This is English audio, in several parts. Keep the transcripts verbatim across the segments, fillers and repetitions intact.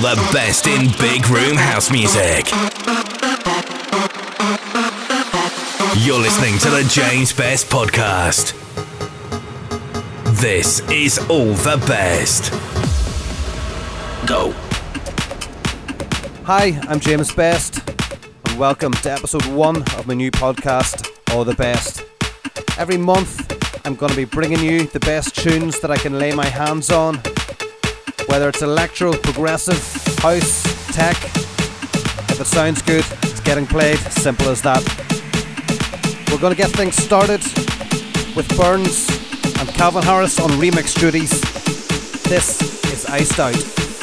the best in big room house music. You're listening to the James Best Podcast. This is all the best. Go. Hi, I'm James Best, and welcome to episode one of my new podcast, All the Best. Every month, I'm going to be bringing you the best tunes that I can lay my hands on, whether it's electro, progressive, house, tech. If it sounds good, it's getting played, simple as that. We're going to get things started with Burns and Calvin Harris on remix duties. This is Iced Out.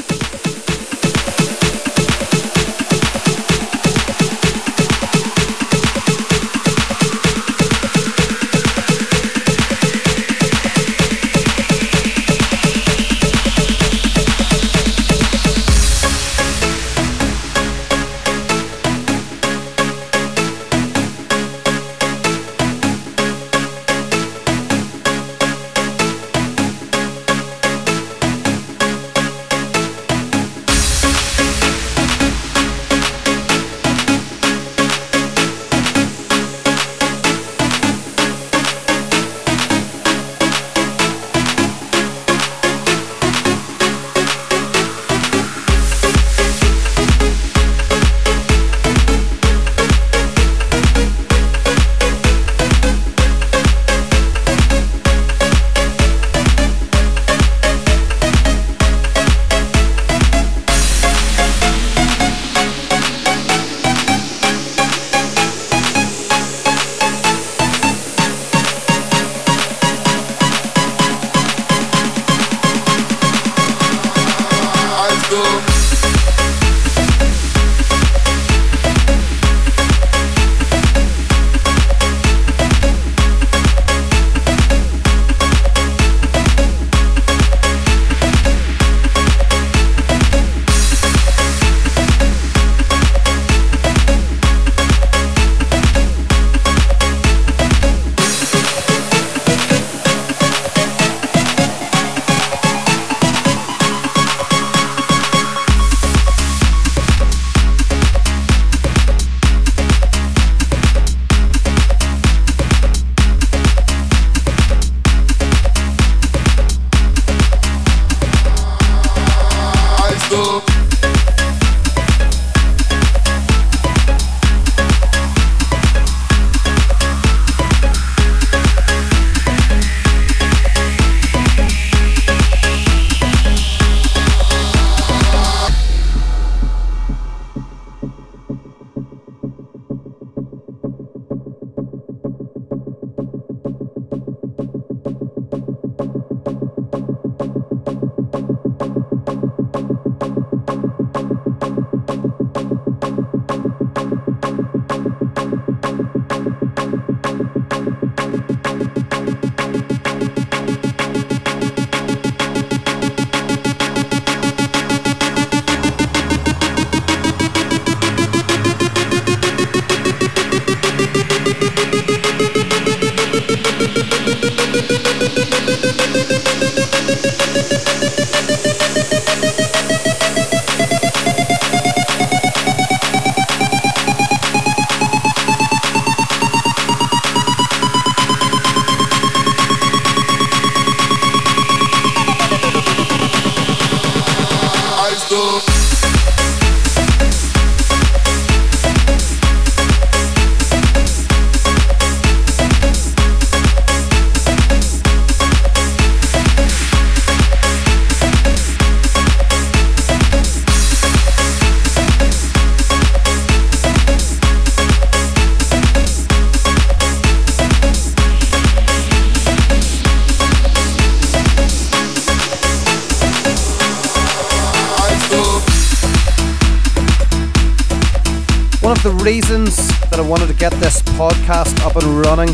One of the reasons that I wanted to get this podcast up and running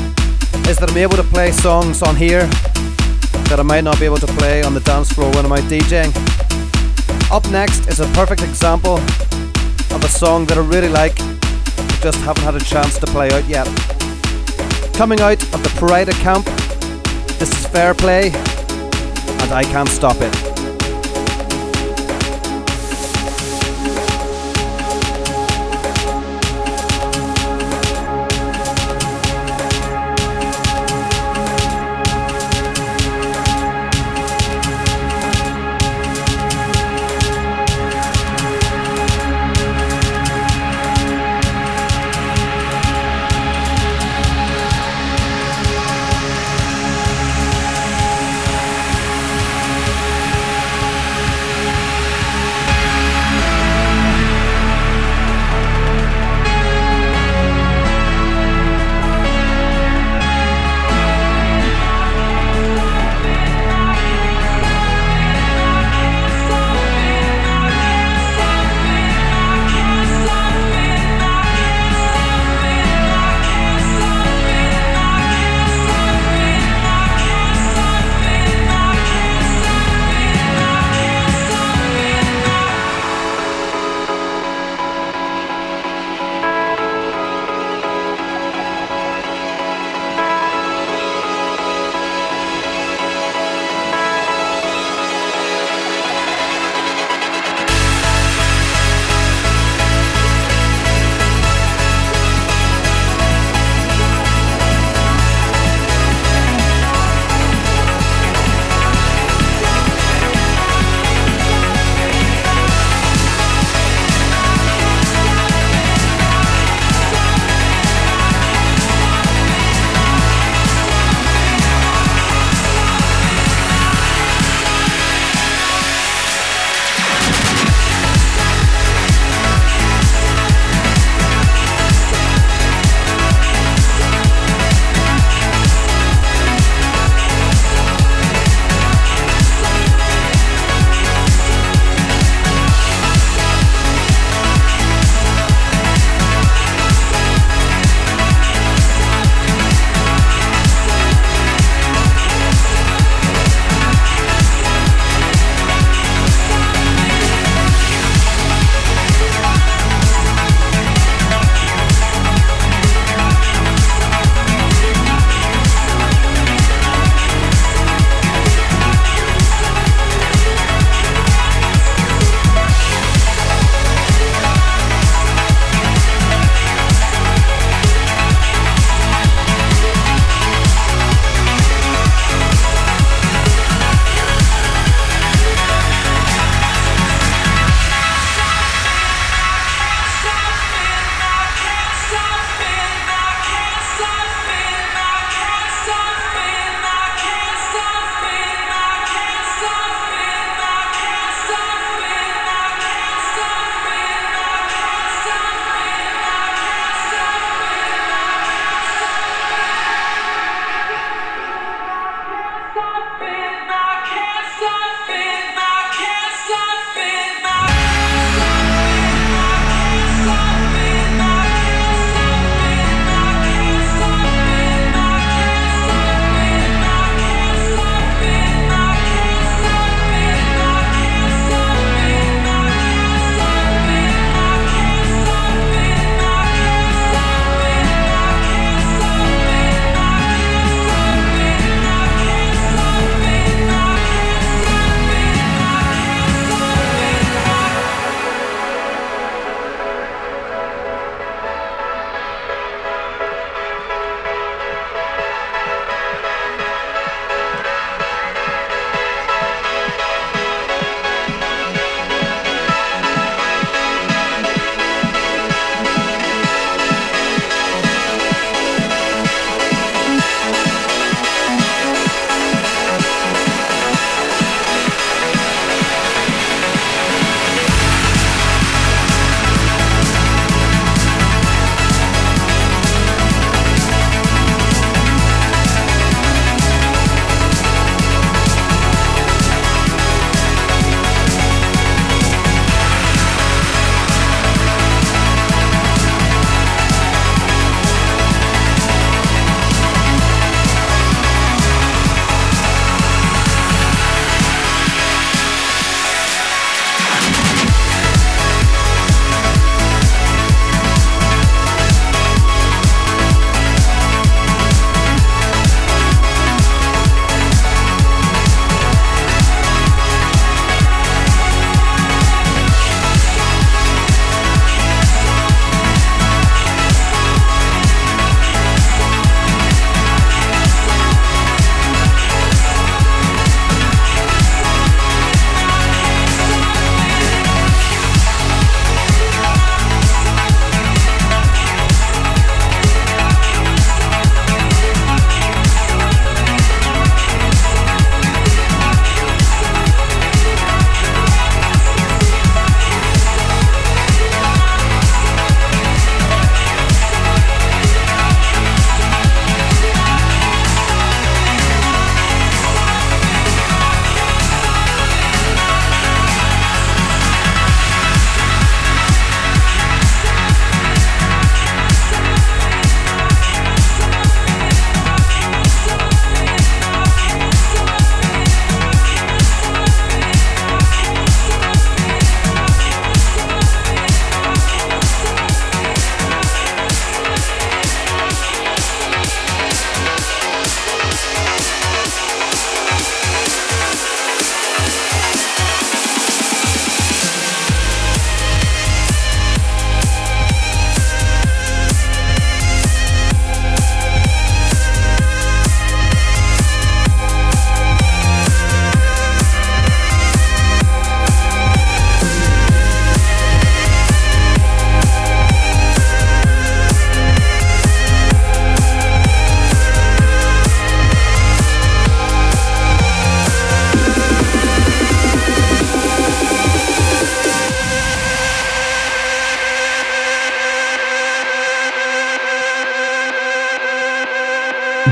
is that I'm able to play songs on here that I might not be able to play on the dance floor when I'm out DJing. Up next is a perfect example of a song that I really like, but just haven't had a chance to play out yet. Coming out of the Parida camp, this is Fair Play, and I Can't Stop It.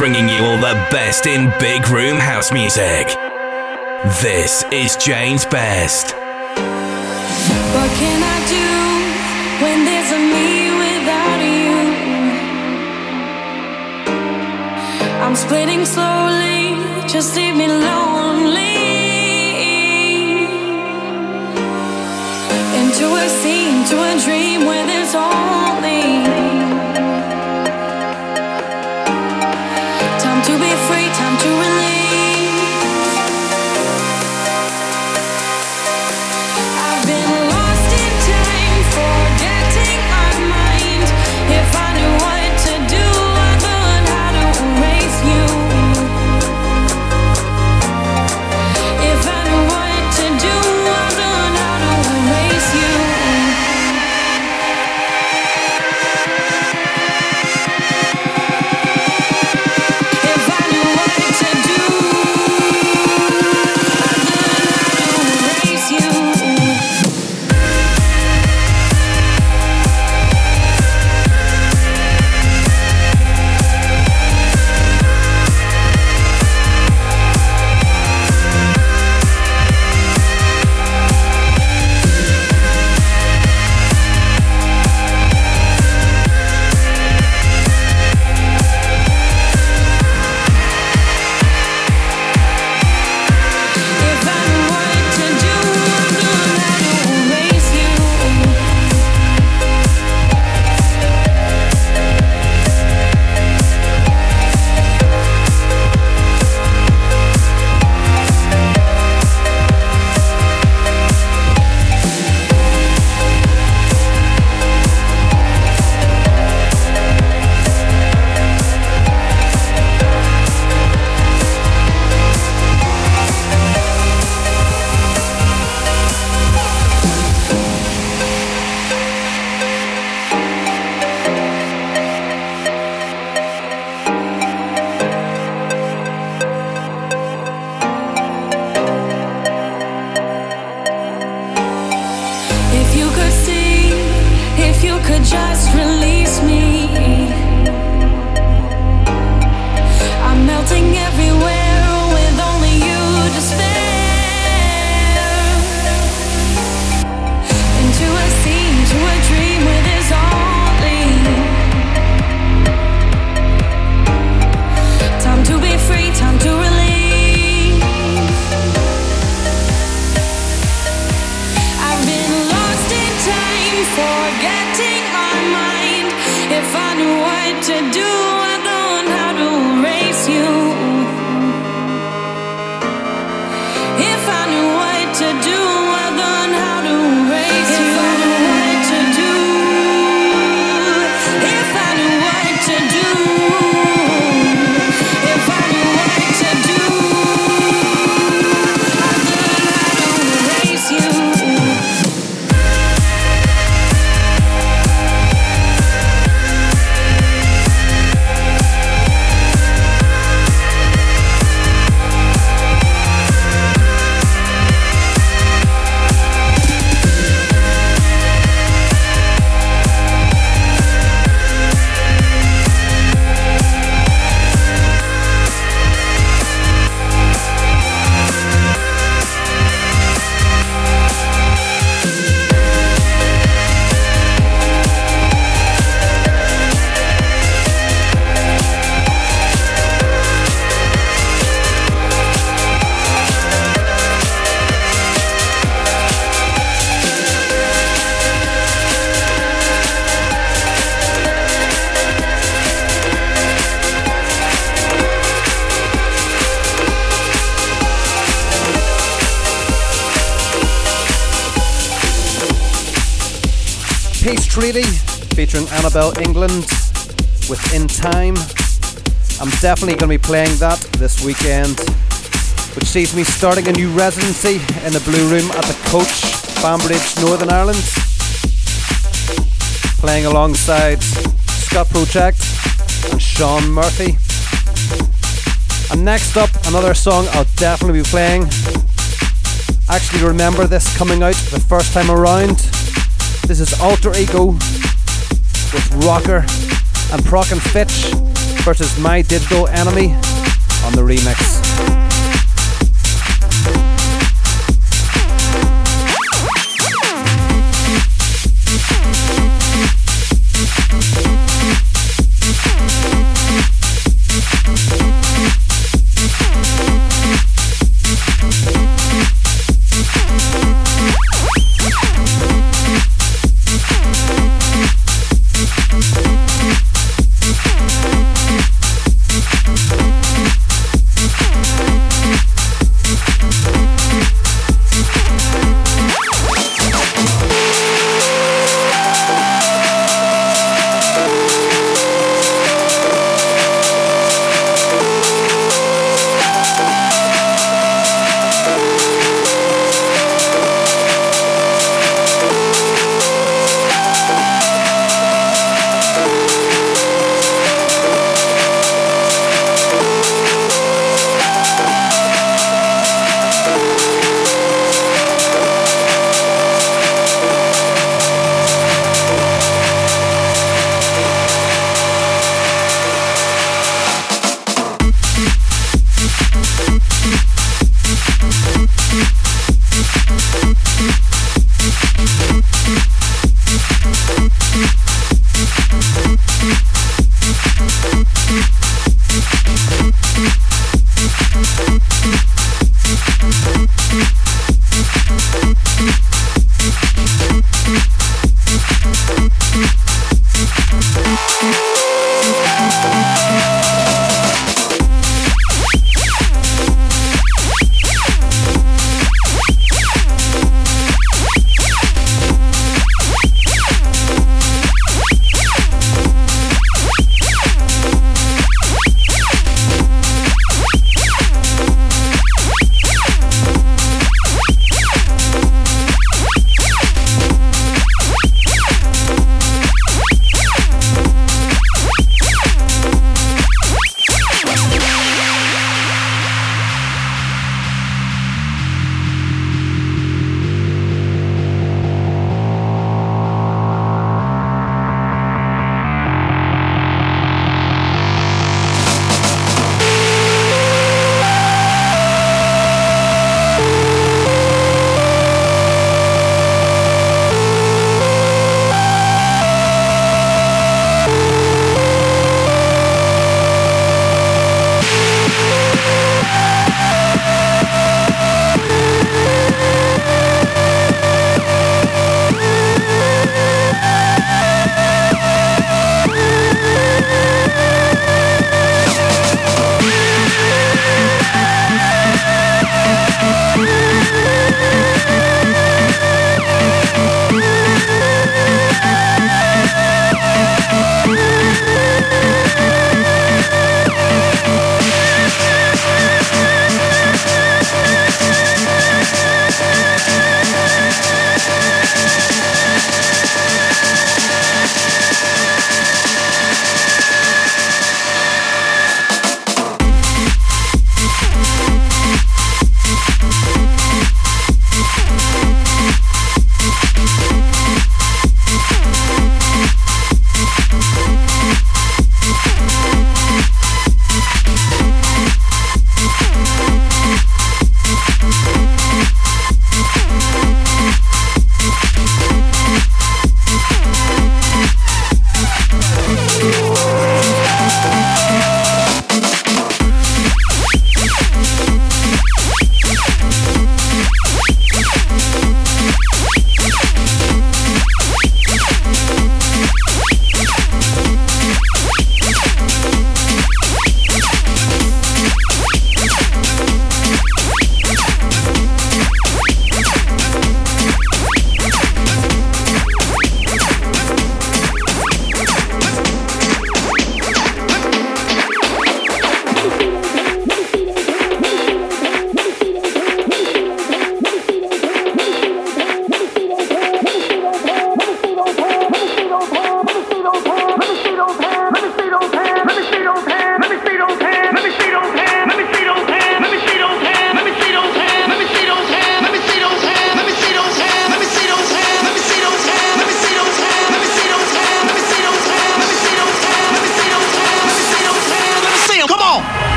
bringing you all the best in big room house music. This is James Best. What can I do when there's a me without you? I'm splitting slowly, just leave me lonely. Into a scene, to a dream where there's only time to be free, time to release. I've been lost in time, forgetting our mind. If I knew what to do, I'd learn how to erase you. If I knew what to do, I'd learn how to erase you. If I knew what to do, I'd learn how to erase you. If I knew what to do, I'd learn how to erase you. If you could see, if you could just release me. I'm melting everywhere with only you to spare. Into a scene, to a dream where there's only time to be free, time to release. I've been lost in time, forgetting our mind. If I knew what to do, I'd learn how to erase you. If I knew what to do, I'd learn how to erase you. If I knew what to do, if I knew what to do, if I knew what to do, I'd learn how to erase you. Peace Treaty featuring Annabelle England with In Time. I'm definitely going to be playing that this weekend, which sees me starting a new residency in the Blue Room at the Coach, Banbridge, Northern Ireland, playing alongside Scott Project and Sean Murphy. And next up, another song I'll definitely be playing. I actually remember this coming out the first time around. This is Alter Ego with Rocker and Proc and Fitch versus My Digital Enemy on the remix. We'll be right back.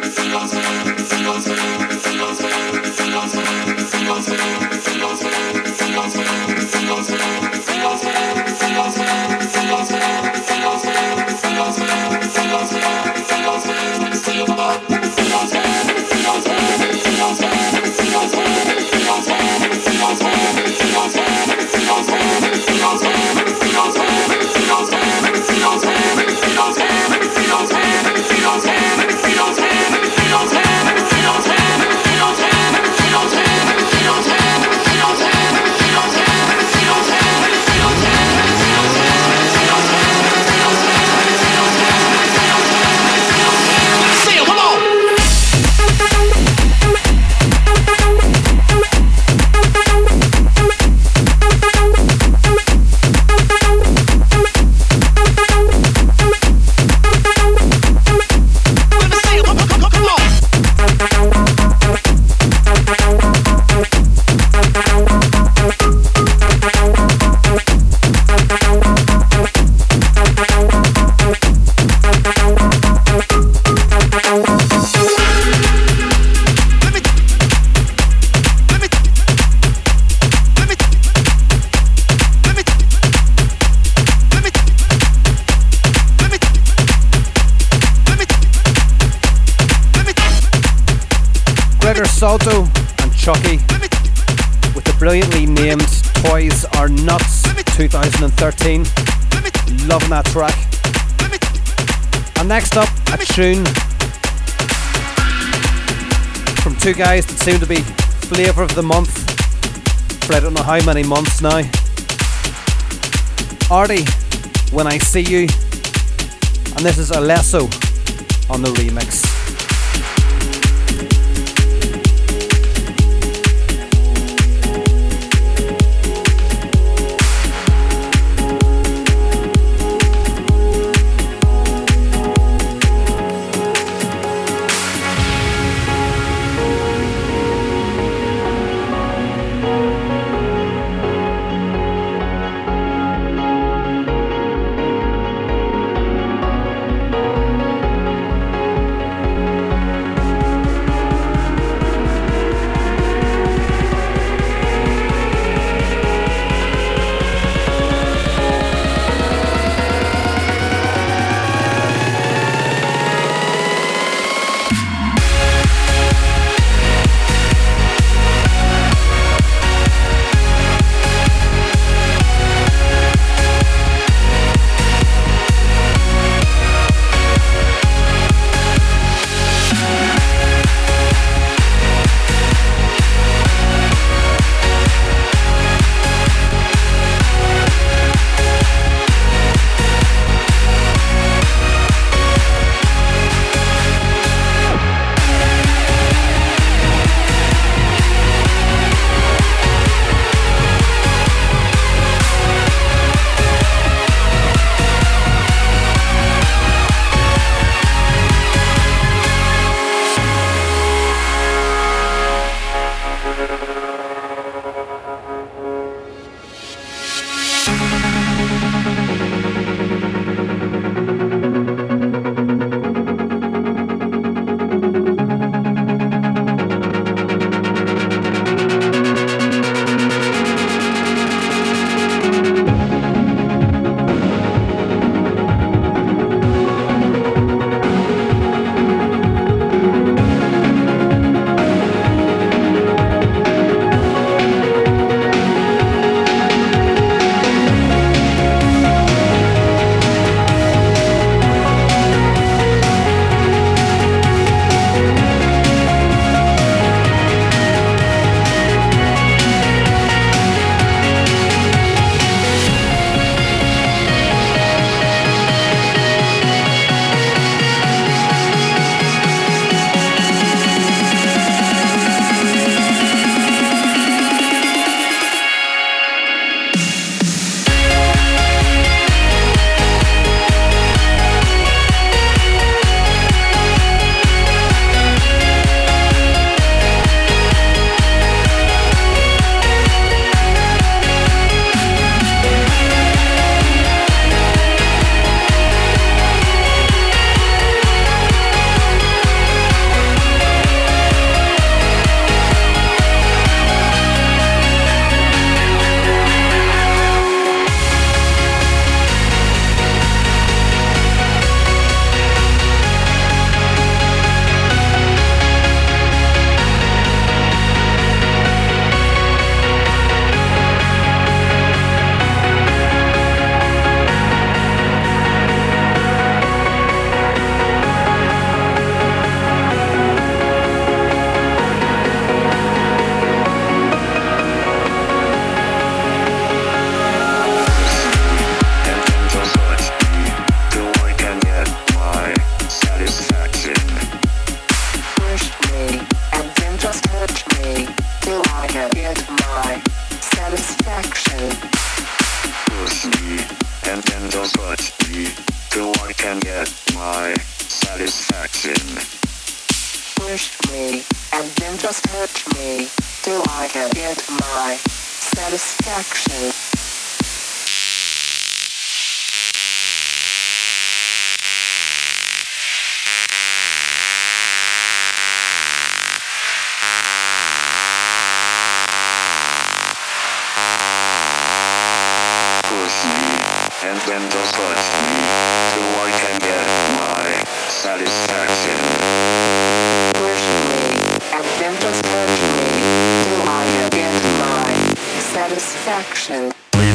Salto and Chucky with the brilliantly named Toys Are Nuts twenty thirteen. Loving that track. And next up, a tune from two guys that seem to be flavour of the month for I don't know how many months now. Artie, When I See You, and this is Alesso on the remix. till I can get my satisfaction. Push me, and then just touch me, till I can get my satisfaction. Push me, and then just touch me, till I can get my satisfaction.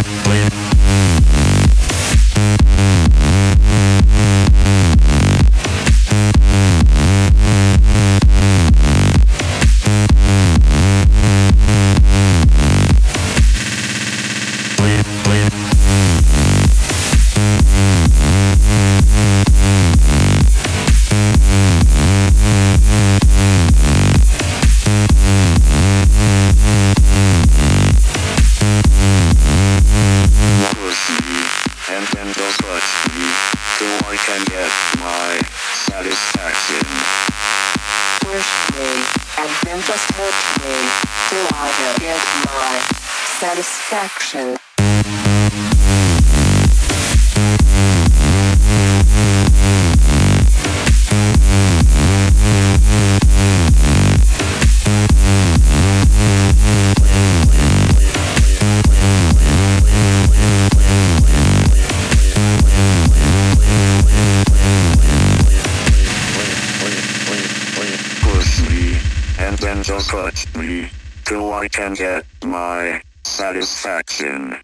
Satisfaction. Push me, and then just touch me, till I can get my satisfaction.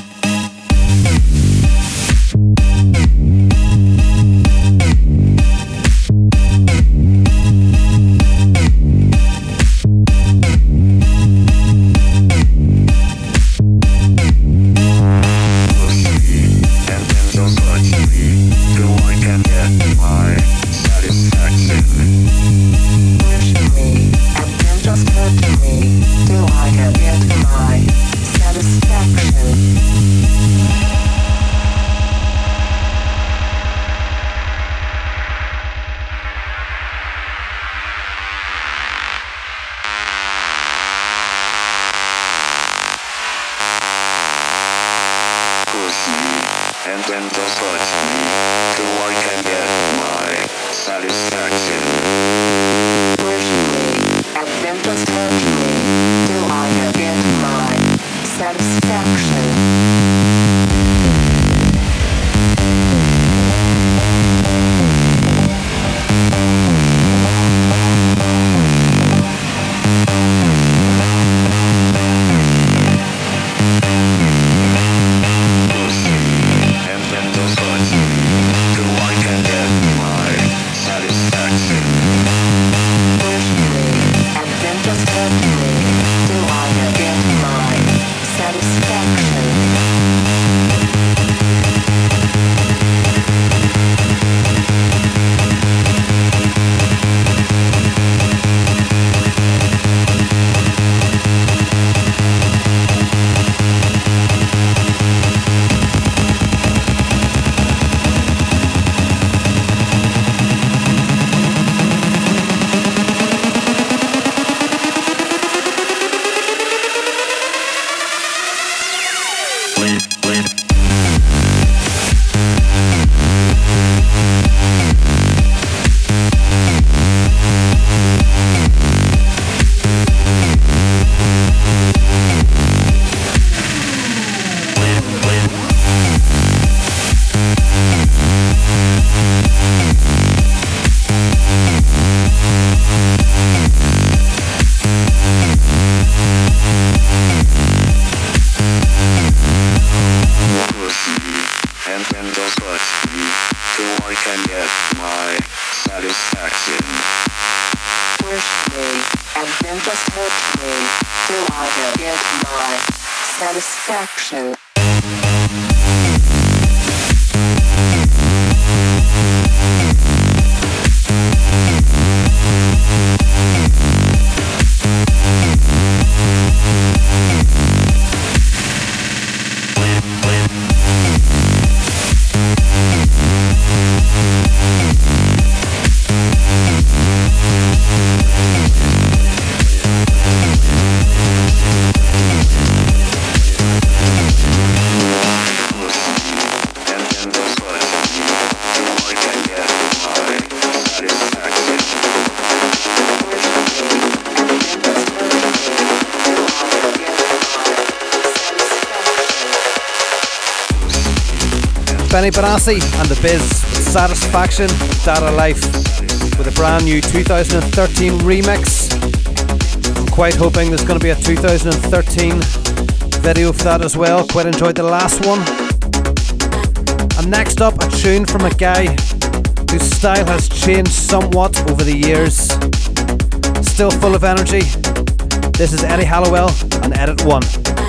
And then just touch me, till I can get my satisfaction. Push me, and then just touch me, till I can get my satisfaction. Satisfaction. Benny Benassi and The Biz with Satisfaction, Data Life with a brand new two thousand thirteen remix. I'm quite hoping there's going to be a two thousand thirteen video for that as well. Quite enjoyed the last one. And next up, a tune from a guy whose style has changed somewhat over the years. Still full of energy. This is Eddie Halliwell on Edit One.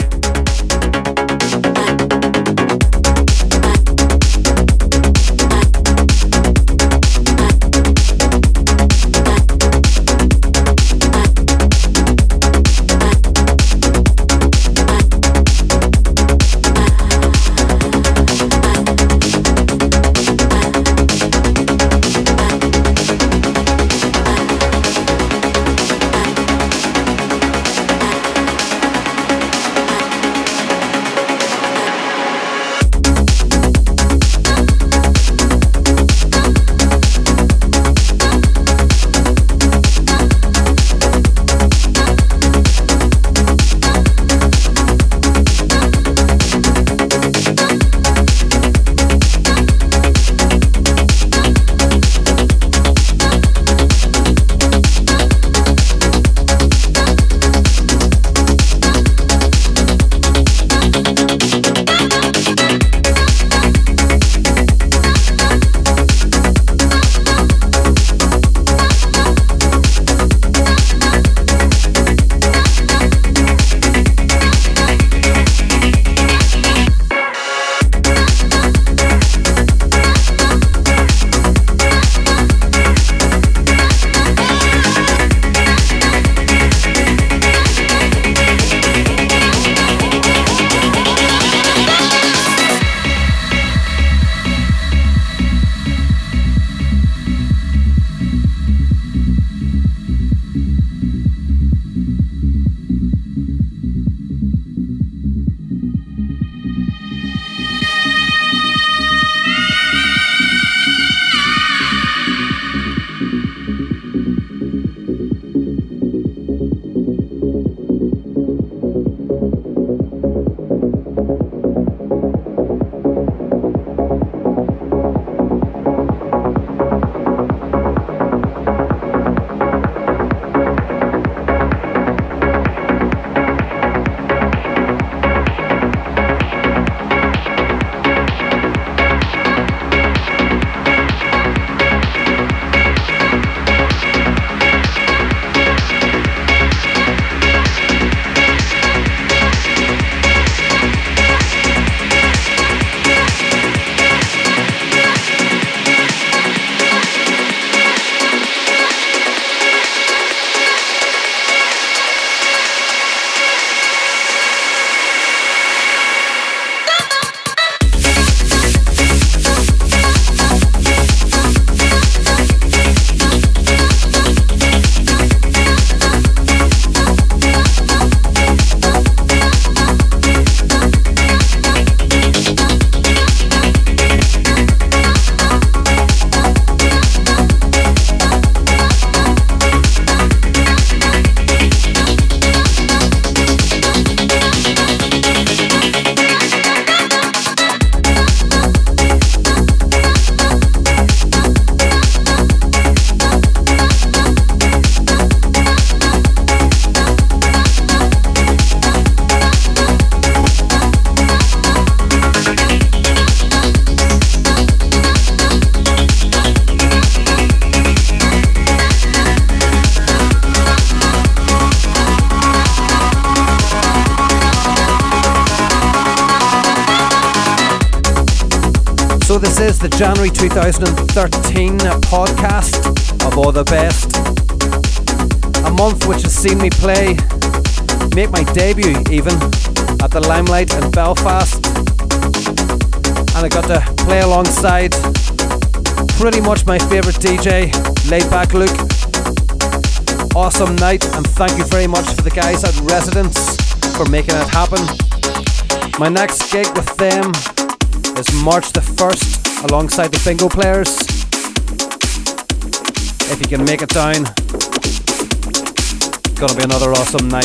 So this is the January two thousand thirteen podcast of All The Best. A month which has seen me play, make my debut even, at the Limelight in Belfast. And I got to play alongside pretty much my favourite D J, Laid Back Luke. Awesome night, and thank you very much for the guys at Residence for making it happen. My next gig with them is March the first alongside the Bingo Players. If you can make it down, it's gonna be another awesome night.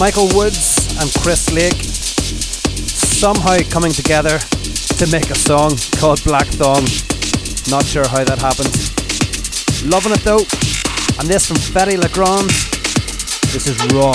Michael Woods and Chris Lake somehow coming together to make a song called Black Thong. Not sure how that happened. Loving it though. And this from Fetty Legrand. This is Raw.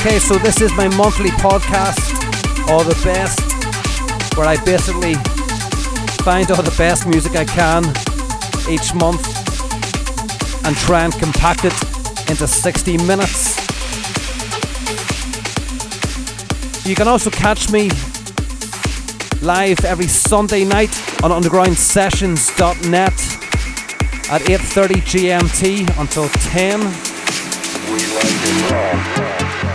Okay, so this is my monthly podcast, All the Best, where I basically find all the best music I can each month and try and compact it into sixty minutes. You can also catch me live every Sunday night on underground sessions dot net at eight thirty G M T until ten. We like it raw.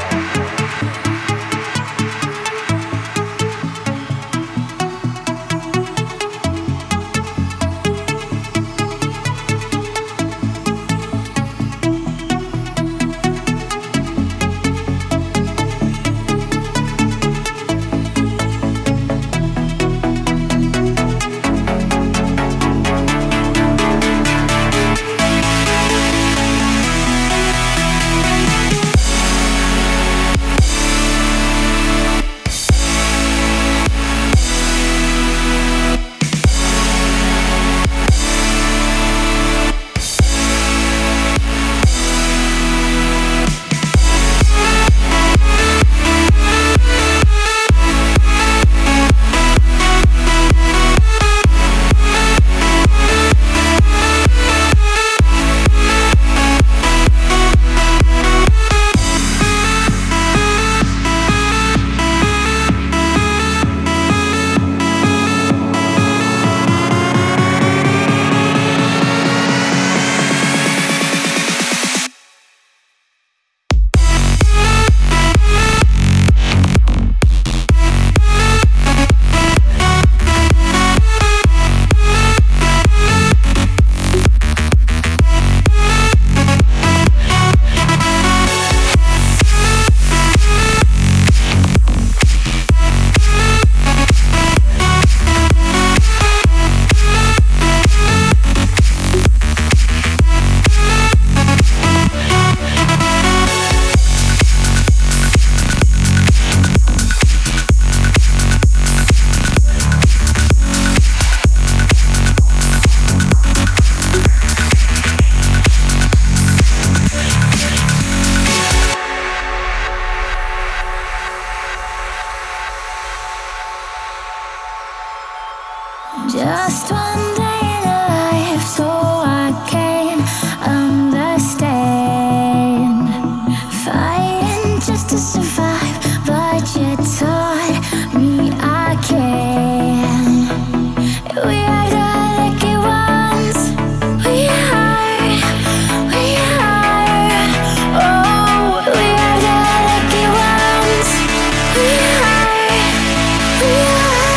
Just one day in life, so I can understand. Fighting just to survive, but you taught me I can. We are the lucky ones. We are, we are. Oh, we are the lucky ones. We are, we are.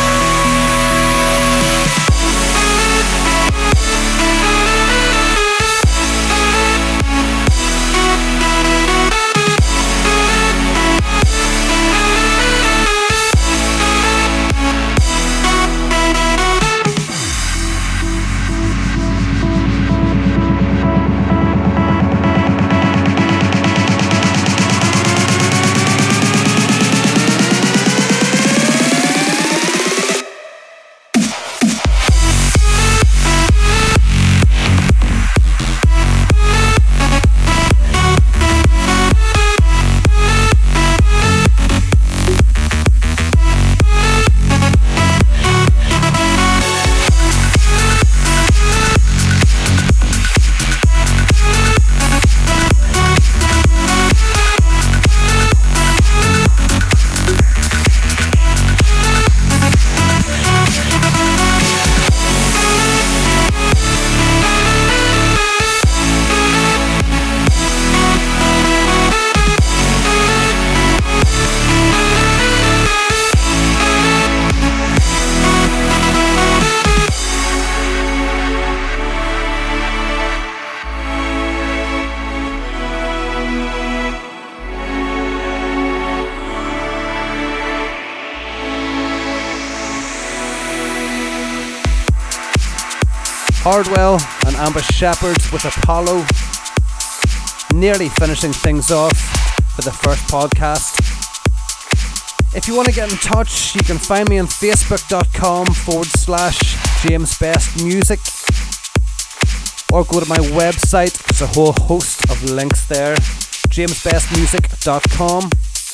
Hardwell and Amber Shepherd with Apollo, nearly finishing things off for the first podcast. If you want to get in touch, you can find me on facebook.com forward slash James Best Music, or go to my website. There's a whole host of links there, james best music dot com.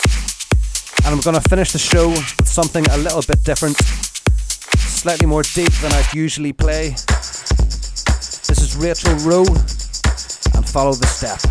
And I'm going to finish the show with something a little bit different, slightly more deep than I'd usually play. This is Rachel Rowe and Follow the Step.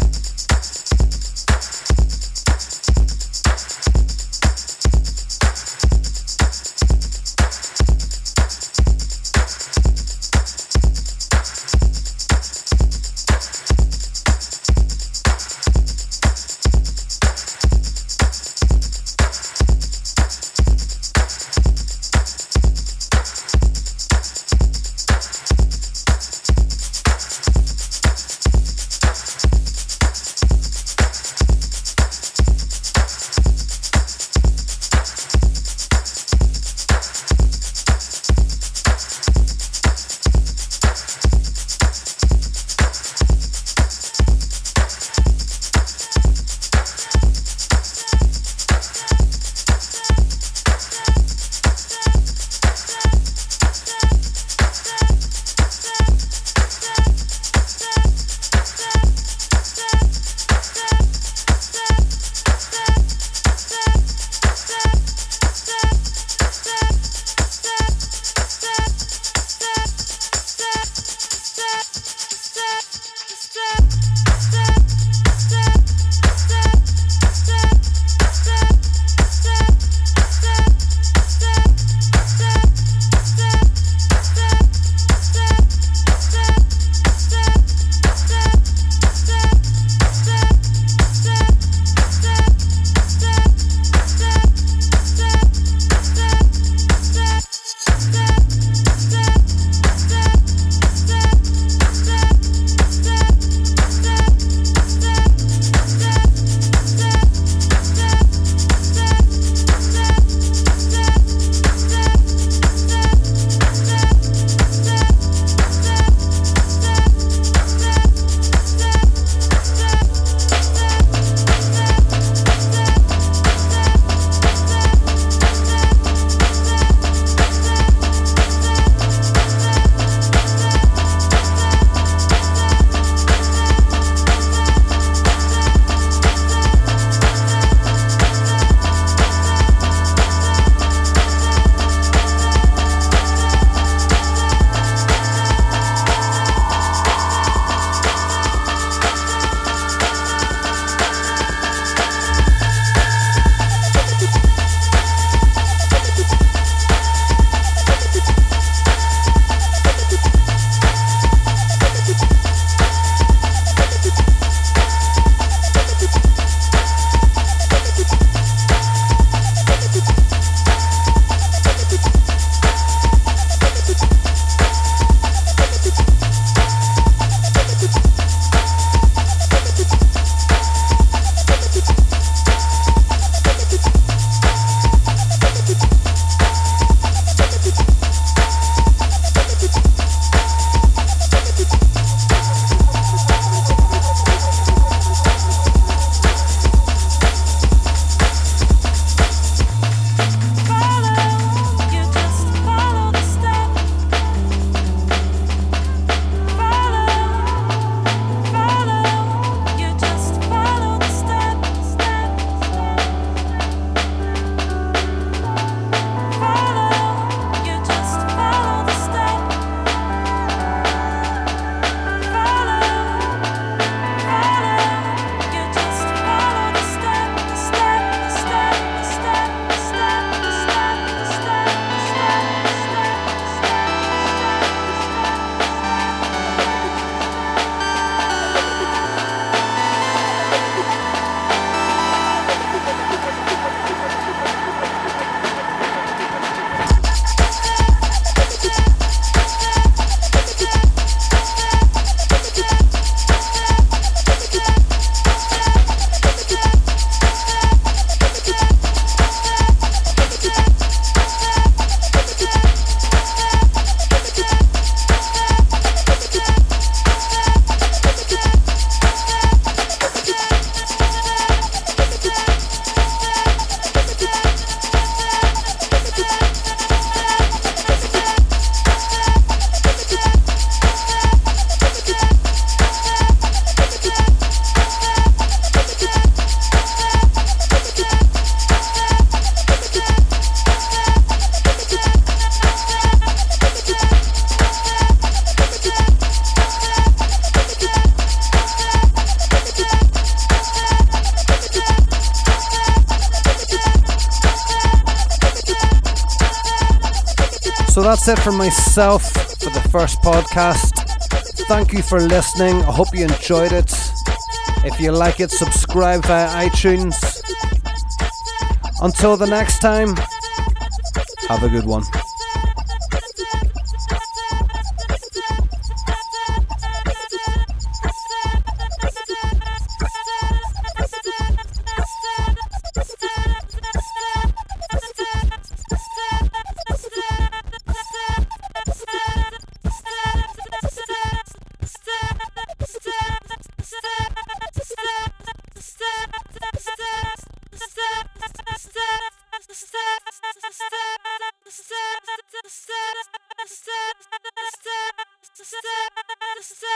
So that's it from myself for the first podcast. Thank you for listening. I hope you enjoyed it. If you like it, subscribe via iTunes. Until the next time, have a good one. Step, step, step, step, step, step, step, step, step,